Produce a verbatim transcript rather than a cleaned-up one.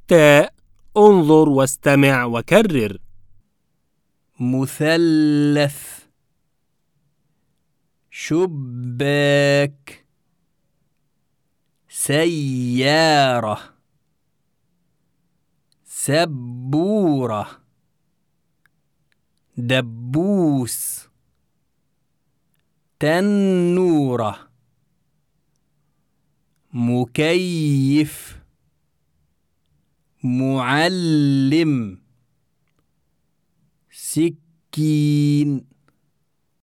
التاء انظر واستمع وكرر. مثلث، شباك، سيارة، سبورة، دبوس، تنورة، مكيف، معلم، سكين.